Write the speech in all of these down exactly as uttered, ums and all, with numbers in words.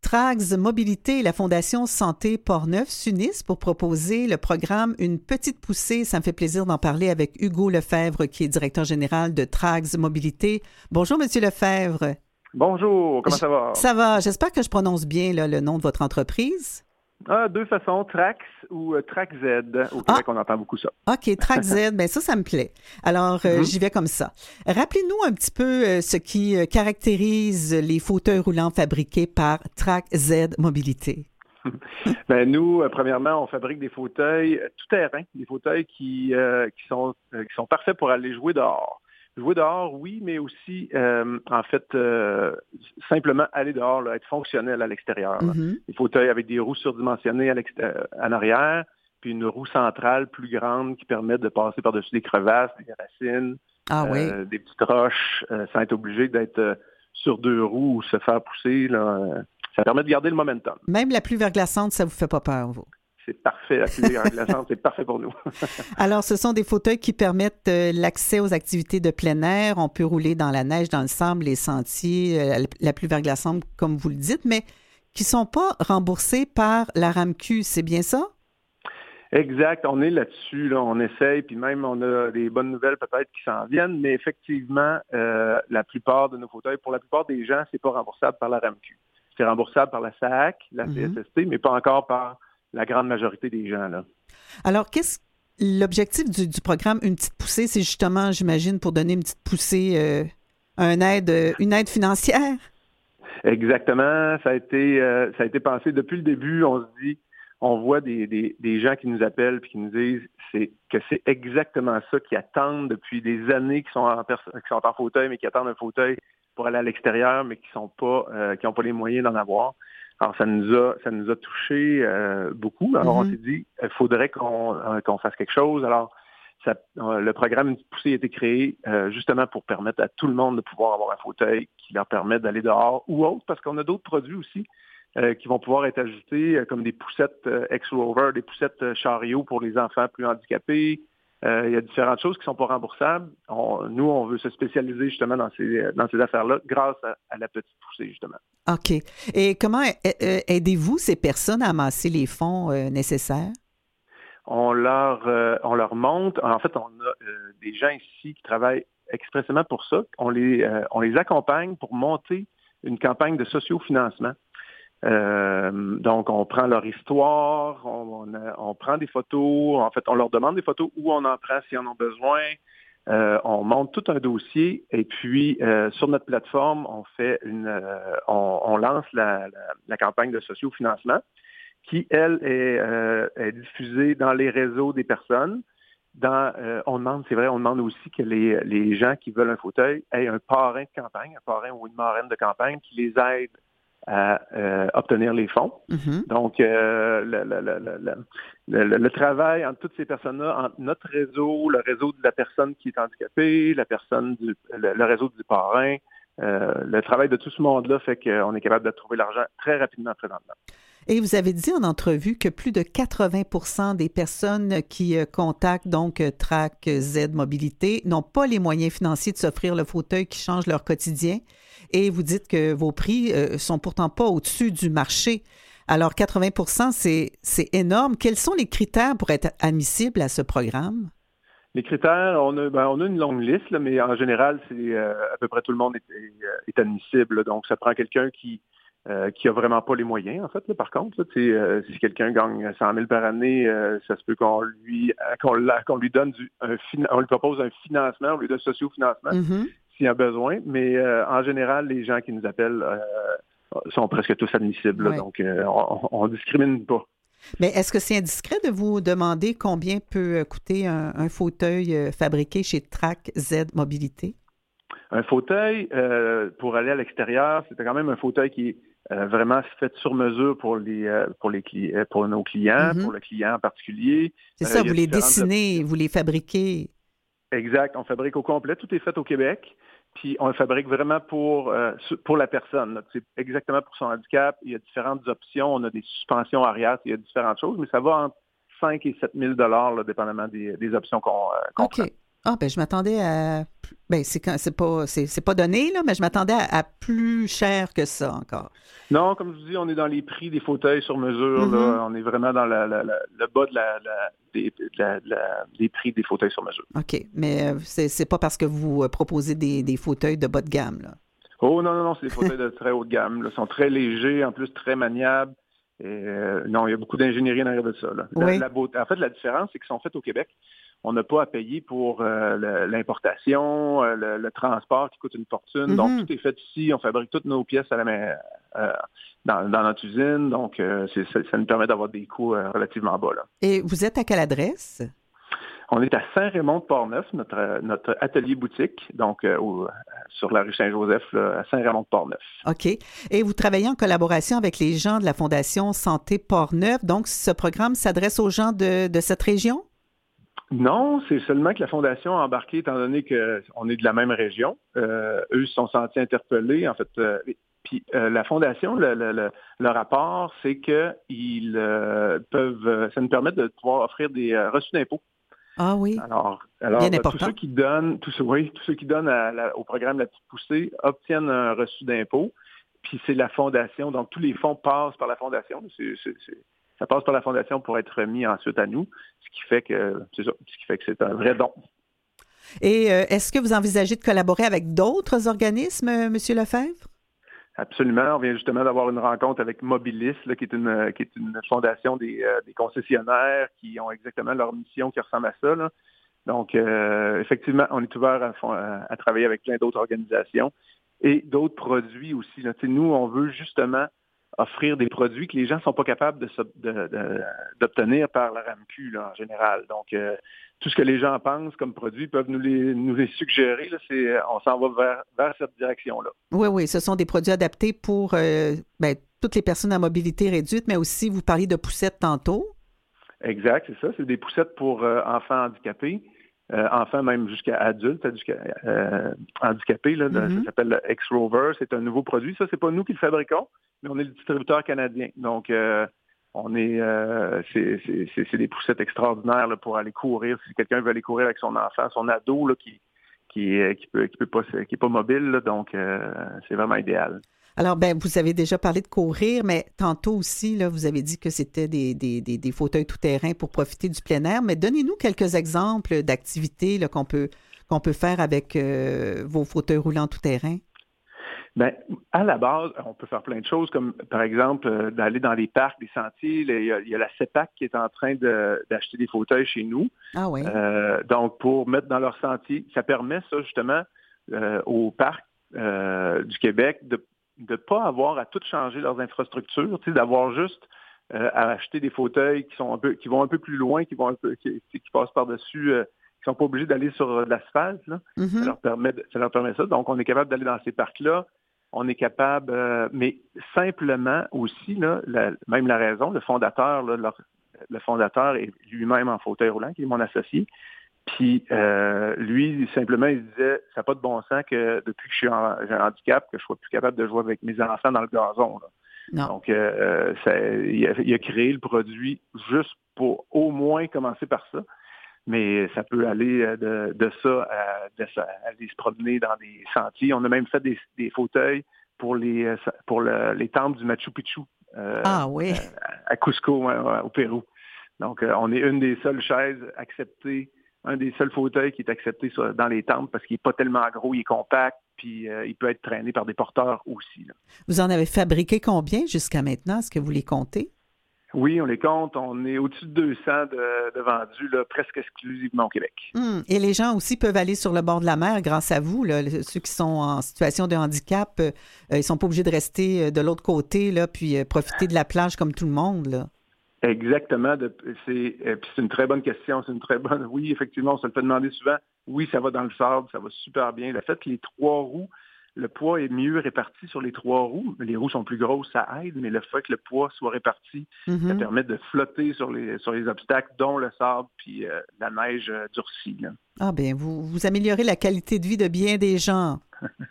Trax Mobilité et la Fondation Santé Portneuf s'unissent pour proposer le programme Une petite poussée. Ça me fait plaisir d'en parler avec Hugo Lefebvre, qui est directeur général de Trax Mobilité. Bonjour, Monsieur Lefebvre. Bonjour, comment ça va? Ça va. J'espère que je prononce bien là, le nom de votre entreprise. Ah, deux façons, Trax ou euh, Trax Z. Au Québec, ah, on entend beaucoup ça. OK, Trax Z, bien ça, ça me plaît. Alors, euh, mm-hmm. j'y vais comme ça. Rappelez-nous un petit peu euh, ce qui euh, caractérise les fauteuils roulants fabriqués par Trax Z Mobilité. Ben nous, euh, premièrement, on fabrique des fauteuils tout-terrain, des fauteuils qui, euh, qui, sont, euh, qui sont parfaits pour aller jouer dehors. Jouer dehors, oui, mais aussi, euh, en fait, euh, simplement aller dehors, là, être fonctionnel à l'extérieur. Mm-hmm. Des fauteuils avec des roues surdimensionnées à en arrière, puis une roue centrale plus grande qui permet de passer par-dessus des crevasses, des racines, ah, euh, oui. des petites roches, euh, sans être obligé d'être euh, sur deux roues ou se faire pousser. Là. Ça permet de garder le momentum. Même la pluie verglaçante, ça vous fait pas peur, vous? C'est parfait, la pluie verglaçante, c'est parfait pour nous. Alors, ce sont des fauteuils qui permettent euh, l'accès aux activités de plein air. On peut rouler dans la neige, dans le sable, les sentiers, euh, la pluie verglaçante, comme vous le dites, mais qui ne sont pas remboursés par la RAMQ, c'est bien ça? Exact, on est là-dessus, là, on essaye, puis même on a des bonnes nouvelles peut-être qui s'en viennent, mais effectivement, euh, la plupart de nos fauteuils, pour la plupart des gens, c'est pas remboursable par la RAMQ. C'est remboursable par la S A A C, la C S S T, mm-hmm. mais pas encore par la grande majorité des gens, là. Alors, qu'est-ce l'objectif du, du programme Une petite poussée, c'est justement, j'imagine, pour donner une petite poussée, euh, un aide, une aide financière? Exactement. Ça a été, euh, ça a été pensé depuis le début. On se dit, on voit des, des, des gens qui nous appellent et qui nous disent c'est, que c'est exactement ça qu'ils attendent depuis des années, qui sont en, pers- qui sont en fauteuil, mais qui attendent un fauteuil pour aller à l'extérieur, mais qui sont pas, euh, qui n'ont pas les moyens d'en avoir. Alors, ça nous a, ça nous a touché euh, beaucoup. Alors, mm-hmm. on s'est dit, il faudrait qu'on, euh, qu'on fasse quelque chose. Alors, ça, euh, le programme Une petite poussée a été créé euh, justement pour permettre à tout le monde de pouvoir avoir un fauteuil qui leur permet d'aller dehors ou autre, parce qu'on a d'autres produits aussi euh, qui vont pouvoir être ajoutés, euh, comme des poussettes euh, X-Rover, des poussettes euh, chariots pour les enfants plus handicapés. Euh, il y a différentes choses qui ne sont pas remboursables. On, nous, on veut se spécialiser justement dans ces, dans ces affaires-là grâce à, à la petite poussée, justement. OK. Et comment euh, aidez-vous ces personnes à amasser les fonds euh, nécessaires? On leur, euh, on leur montre. En fait, on a euh, des gens ici qui travaillent expressément pour ça. On les, euh, on les accompagne pour monter une campagne de sociofinancement. Euh, donc, on prend leur histoire, on, on, a, on prend des photos, en fait, on leur demande des photos où on en prend s'ils en ont besoin. Euh, on monte tout un dossier et puis euh, sur notre plateforme, on fait une, euh, on, on lance la, la, la campagne de sociofinancement qui, elle, est, euh, est diffusée dans les réseaux des personnes. Dans, euh, on demande, c'est vrai, on demande aussi que les, les gens qui veulent un fauteuil aient un parrain de campagne, un parrain ou une marraine de campagne qui les aide à euh, obtenir les fonds. Mm-hmm. Donc, euh, le, le, le, le, le, le travail entre toutes ces personnes-là, entre notre réseau, le réseau de la personne qui est handicapée, la personne du, le, le réseau du parrain, euh, le travail de tout ce monde-là fait qu'on est capable de trouver l'argent très rapidement présentement. Et vous avez dit en entrevue que plus de quatre-vingts pour cent des personnes qui euh, contactent donc euh, Trax Z Mobilité n'ont pas les moyens financiers de s'offrir le fauteuil qui change leur quotidien. Et vous dites que vos prix euh, sont pourtant pas au-dessus du marché. Alors, quatre-vingts pour cent, c'est, c'est énorme. Quels sont les critères pour être admissible à ce programme? Les critères, on a, ben, on a une longue liste, là, mais en général, c'est euh, à peu près tout le monde est, est, est admissible. Là. Donc, ça prend quelqu'un qui Euh, qui a vraiment pas les moyens, en fait, là, par contre. Là, euh, si quelqu'un gagne cent mille par année, euh, ça se peut qu'on lui qu'on, qu'on lui donne du un on lui propose un financement, on lui donne un socio-financement mm-hmm. s'il y a besoin. Mais euh, en général, les gens qui nous appellent euh, sont presque tous admissibles. Ouais. Là, donc, euh, on ne discrimine pas. Mais est-ce que c'est indiscret de vous demander combien peut coûter un, un fauteuil fabriqué chez Trax Z Mobilité? Un fauteuil, euh, pour aller à l'extérieur, c'était quand même un fauteuil qui est euh, vraiment fait sur mesure pour les euh, pour les cli- pour nos clients, mm-hmm. pour le client en particulier. C'est euh, ça, vous les dessinez, options. Vous les fabriquez. Exact, on fabrique au complet, tout est fait au Québec, puis on le fabrique vraiment pour euh, pour la personne. C'est exactement pour son handicap. Il y a différentes options, on a des suspensions arrière, il y a différentes choses, mais ça va entre cinq et sept mille dollars, dépendamment des, des options qu'on, euh, qu'on OK. prend. Ah, ben je m'attendais à... Ben c'est quand c'est pas c'est, c'est pas donné, là, mais je m'attendais à, à plus cher que ça encore. Non, comme je vous dis, on est dans les prix des fauteuils sur mesure. Mm-hmm. Là. On est vraiment dans la, la, la, le bas de la, la, des, de la, la, des prix des fauteuils sur mesure. OK. Mais euh, c'est, c'est pas parce que vous euh, proposez des, des fauteuils de bas de gamme, là. Oh non, non, non, c'est des fauteuils de très haute gamme. Là. Ils sont très légers, en plus très maniables. Et, euh, non, il y a beaucoup d'ingénierie derrière de ça. Là. La, Oui. la beauté, en fait, la différence, c'est qu'ils sont faits au Québec. On n'a pas à payer pour euh, le, l'importation, euh, le, le transport qui coûte une fortune. Donc, Mm-hmm. tout est fait ici. On fabrique toutes nos pièces à la main, euh, dans, dans notre usine. Donc, euh, c'est, ça, ça nous permet d'avoir des coûts euh, relativement bas. Là. Et vous êtes à quelle adresse? On est à Saint-Raymond-de-Portneuf, notre, notre atelier boutique, donc euh, au, sur la rue Saint-Joseph, là, à Saint-Raymond-de-Portneuf. OK. Et vous travaillez en collaboration avec les gens de la Fondation Santé Portneuf. Donc, ce programme s'adresse aux gens de, de cette région? Non, c'est seulement que la Fondation a embarqué, étant donné qu'on est de la même région. Euh, eux se sont sentis interpellés, en fait. Euh, puis euh, la Fondation, le, le, le, le rapport, c'est qu'ils euh, peuvent, ça nous permet de pouvoir offrir des euh, reçus d'impôts. Ah oui, Alors, alors bien euh, tous important. ceux qui donnent, tous ceux, oui, tous ceux qui donnent à la- au programme La Petite Poussée obtiennent un reçu d'impôt. Puis c'est la Fondation, donc tous les fonds passent par la Fondation. C'est, c'est, c'est, ça passe par la Fondation pour être remis ensuite à nous, ce qui fait que c'est ça, ce qui fait que c'est un vrai don. Et euh, est-ce que vous envisagez de collaborer avec d'autres organismes, euh, M. Lefebvre? Absolument. On vient justement d'avoir une rencontre avec Mobilis, là, qui est une qui est une fondation des, euh, des concessionnaires qui ont exactement leur mission qui ressemble à ça. Là. Donc, euh, effectivement, on est ouvert à, à, à travailler avec plein d'autres organisations et d'autres produits aussi. Là. Nous, on veut justement offrir des produits que les gens ne sont pas capables de, de, de, d'obtenir par la R A M Q là, en général. Donc, euh, tout ce que les gens pensent comme produits peuvent nous les, nous les suggérer. Là, c'est, on s'en va vers, vers cette direction-là. Oui, oui, ce sont des produits adaptés pour euh, ben, toutes les personnes à mobilité réduite, mais aussi, vous parliez de poussettes tantôt. Exact, c'est ça. C'est des poussettes pour euh, enfants handicapés, euh, enfants même jusqu'à adultes euh, handicapés. Là, mm-hmm. Ça s'appelle le X-Rover. C'est un nouveau produit. Ça, c'est pas nous qui le fabriquons, mais on est le distributeur canadien. Donc, euh, on est, euh, c'est, c'est, c'est, c'est des poussettes extraordinaires là, pour aller courir. Si quelqu'un veut aller courir avec son enfant, son ado là, qui qui qui peut qui peut pas qui est pas mobile, là, donc euh, c'est vraiment idéal. Alors, ben, vous avez déjà parlé de courir, mais tantôt aussi, là, vous avez dit que c'était des, des, des, des fauteuils tout-terrain pour profiter du plein air. Mais donnez-nous quelques exemples d'activités là, qu'on peut qu'on peut faire avec euh, vos fauteuils roulants tout-terrain. Bien, à la base, on peut faire plein de choses, comme par exemple euh, d'aller dans les parcs, des sentiers. Il y a, il y a la CEPAC qui est en train de, d'acheter des fauteuils chez nous. Ah oui. Euh, donc, pour mettre dans leur sentier, ça permet ça justement euh, aux parcs euh, du Québec de de ne pas avoir à tout changer leurs infrastructures, d'avoir juste euh, à acheter des fauteuils qui sont un peu, qui vont un peu plus loin, qui vont un peu, qui, qui passent par-dessus, euh, qui sont pas obligés d'aller sur l'asphalte. Là. Mm-hmm. Ça leur permet, ça leur permet ça. Donc, on est capable d'aller dans ces parcs-là. On est capable, euh, mais simplement aussi, là, la, même la raison, le fondateur, là, leur, le fondateur est lui-même en fauteuil roulant, qui est mon associé. Puis euh, lui, simplement, il disait, ça n'a pas de bon sens que depuis que je suis en, j'ai un handicap, que je ne sois plus capable de jouer avec mes enfants dans le gazon. Là. Non. Donc, euh, ça, il, a, il a créé le produit juste pour au moins commencer par ça. Mais ça peut aller de, de ça à, de ça à aller se promener dans des sentiers. On a même fait des, des fauteuils pour les pour le, les temples du Machu Picchu. Euh, ah oui. À, à Cusco, hein, au Pérou. Donc, euh, on est une des seules chaises acceptées, un des seuls fauteuils qui est accepté sur, dans les temples parce qu'il n'est pas tellement gros, il est compact, puis euh, il peut être traîné par des porteurs aussi. Là. Vous en avez fabriqué combien jusqu'à maintenant? Est-ce que vous les comptez? Oui, on les compte. On est au-dessus de deux cents de, de vendus, là, presque exclusivement au Québec. Hum. Et les gens aussi peuvent aller sur le bord de la mer grâce à vous. Là. Ceux qui sont en situation de handicap, euh, ils ne sont pas obligés de rester de l'autre côté là, puis euh, profiter de la plage comme tout le monde. Là. Exactement. De, c'est, euh, puis c'est une très bonne question. C'est une très bonne. Oui, effectivement, on se le fait demander souvent. Oui, ça va dans le sable, ça va super bien. Le fait que les trois roues, le poids est mieux réparti sur les trois roues. Les roues sont plus grosses, ça aide, mais le fait que le poids soit réparti, mm-hmm. ça permet de flotter sur les sur les obstacles, dont le sable puis euh, la neige euh, durcie. Là. Ah bien, vous, vous améliorez la qualité de vie de bien des gens.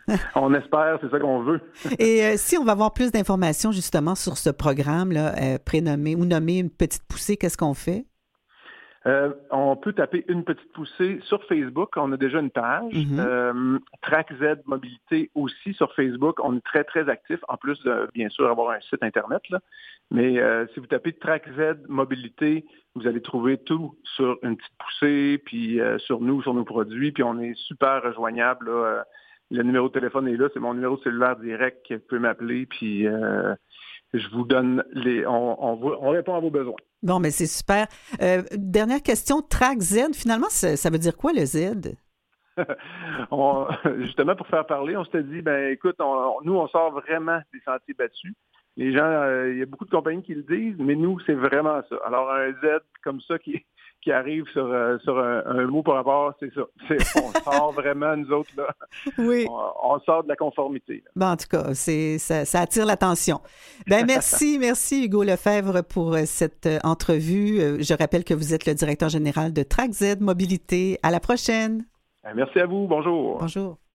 On espère, c'est ça qu'on veut. Et euh, si on va avoir plus d'informations justement sur ce programme-là, euh, prénommé ou nommé Une Petite Poussée, qu'est-ce qu'on fait? Euh, on peut taper une petite poussée sur Facebook. On a déjà une page. Mm-hmm. Euh, TrackZ Mobilité aussi sur Facebook. On est très, très actifs, en plus de, bien sûr, avoir un site Internet. Là. Mais euh, si vous tapez TrackZ Mobilité, vous allez trouver tout sur une petite poussée, puis euh, sur nous, sur nos produits. Puis on est super rejoignable. Là. Euh, le numéro de téléphone est là. C'est mon numéro de cellulaire direct. Vous pouvez m'appeler, puis euh, je vous donne les... On, on, on répond à vos besoins. Bon, mais c'est super. Euh, dernière question, TrackZ, finalement, ça, ça veut dire quoi le Z? on, justement, pour faire parler, on s'était dit, ben écoute, on, on, nous, on sort vraiment des sentiers battus. Les gens, euh, il y a beaucoup de compagnies qui le disent, mais nous, c'est vraiment ça. Alors, un Z comme ça qui, qui arrive sur, euh, sur un, un mot par rapport, c'est ça. C'est, on sort vraiment, nous autres, là. Oui. On, on sort de la conformité. Bon, en tout cas, c'est, ça, ça attire l'attention. Ben merci, merci Hugo Lefebvre pour cette entrevue. Je rappelle que vous êtes le directeur général de TrackZ Mobilité. À la prochaine. Merci à vous. Bonjour. Bonjour.